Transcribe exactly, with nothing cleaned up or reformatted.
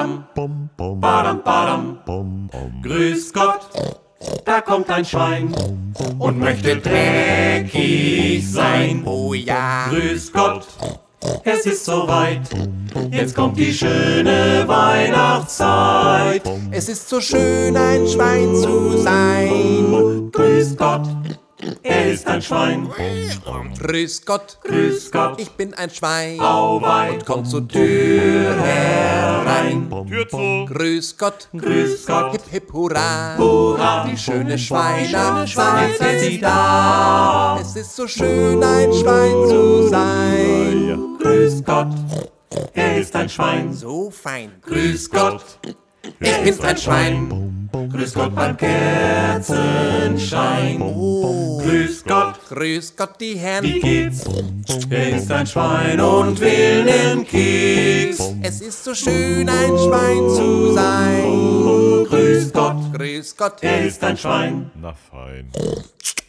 badam, badam, badam. Grüß Gott, da kommt ein Schwein und möchte dreckig sein. Oh ja. Grüß Gott, es ist soweit, jetzt kommt die schöne Weihnachtszeit. Es ist so schön, ein Schwein zu sein. Grüß Gott, er ist ein Schwein. Grüß Gott, Grüß Gott, ich bin ein Schwein. auweih, Komm zur Tür herein. Tür zu. Grüß Gott, Grüß Gott, hip hip hurra. hurra, Die schöne Weihnachtszeit Weihnachtszeit ist ist da. Es ist so schön, ein Schwein zu sein. Grüß Gott, er ist ein Schwein. So fein. Grüß Gott, Ich bin ein Schwein. Grüß Gott beim Kerzenschein. Oh. Grüß Gott, Grüß Gott, die wie Herren. geht's? Er ist ein Schwein und will nen Keks. Es ist so schön, ein Schwein zu sein. Grüß Gott, Grüß Gott. er ist ein Schwein. Na fein.